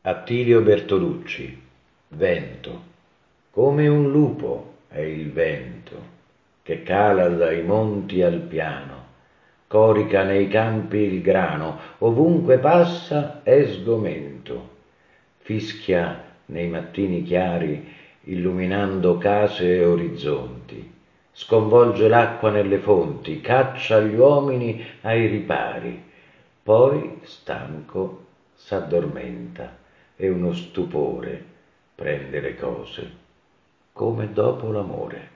Attilio Bertolucci, vento. Come un lupo è il vento, che cala dai monti al piano, corica nei campi il grano, ovunque passa è sgomento, fischia nei mattini chiari, illuminando case e orizzonti, sconvolge l'acqua nelle fonti, caccia gli uomini ai ripari, poi, stanco, s'addormenta e uno stupore prende le cose, come dopo l'amore.